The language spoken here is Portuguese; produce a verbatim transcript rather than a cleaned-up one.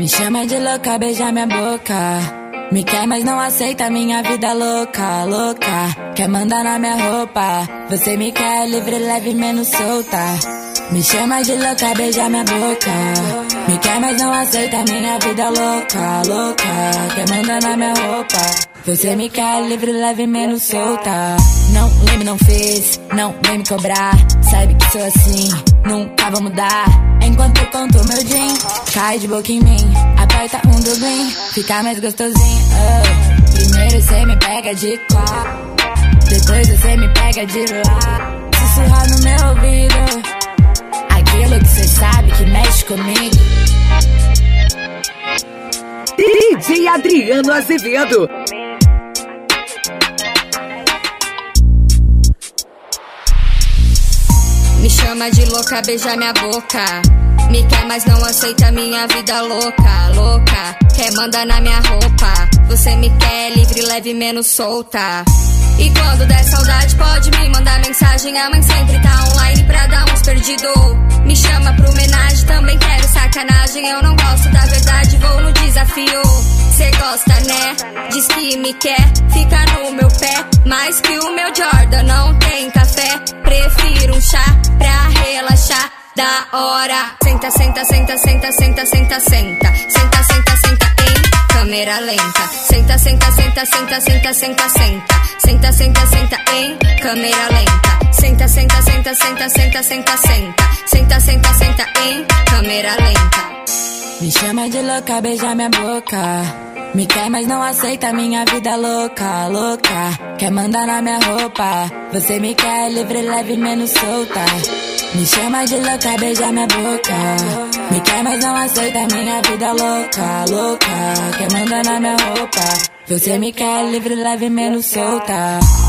Me chama de louca, beija minha boca. Me quer, mas não aceita minha vida louca, louca. Quer mandar na minha roupa. Você me quer livre, leve, menos solta. Me chama de louca, beija minha boca. Me quer, mas não aceita minha vida louca, louca. Quer mandar na minha roupa. Você me quer livre, leve, menos solta. Não lembro, não fez, não vem me cobrar. Sabe que sou assim, nunca vou mudar. Enquanto eu conto meu gin, cai de boca em mim. Aperta um Dublin, fica mais gostosinho. Oh, primeiro cê me pega de quá, depois você me pega de lá. Sussurrar no meu ouvido aquilo que cê sabe que mexe comigo. D J Adriano Azevedo. Me chama de louca, beija minha boca. Me quer, mas não aceita minha vida louca, louca. Quer mandar na minha roupa. Você me quer livre, leve, menos solta. E quando der saudade pode me mandar mensagem. A mãe sempre tá online pra dar uns perdido. Me chama pra homenagem, também quero sacanagem. Eu não gosto da verdade, vou no desafio. Cê gosta, né? Diz que me quer, fica no meu pé. Mais que o meu Jordan não tem café. Prefiro um chá pra relaxar. Da hora. Senta, senta, senta, senta, senta, senta, senta. Senta, senta, senta em câmera lenta. Senta, senta, senta, senta, senta, senta, senta. Senta, senta, senta em câmera lenta. Senta, senta, senta, senta, senta, senta, senta. Senta, senta, senta em câmera lenta. Me chama de louca, beija minha boca. Me quer, mas não aceita minha vida louca, louca. Quer mandar na minha roupa. Você me quer livre, leve, menos solta. Me chama de louca, beija minha boca. Me quer, mas não aceita minha vida louca, louca. Quer mandar na minha roupa. Você me quer livre, leve, menos solta.